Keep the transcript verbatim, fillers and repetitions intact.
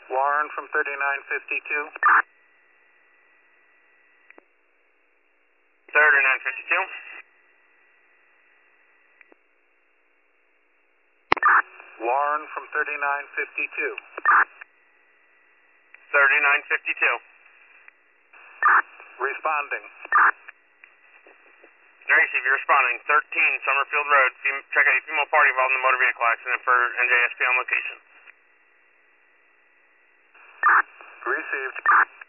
Warren from thirty-nine fifty-two. thirty-nine fifty-two. Warren from thirty-nine fifty-two. thirty-nine fifty-two. Responding. Gracie, if you're responding, thirteen Summerfield Road. Fem- check out a female party involved in the motor vehicle accident for N J S P on location. Received.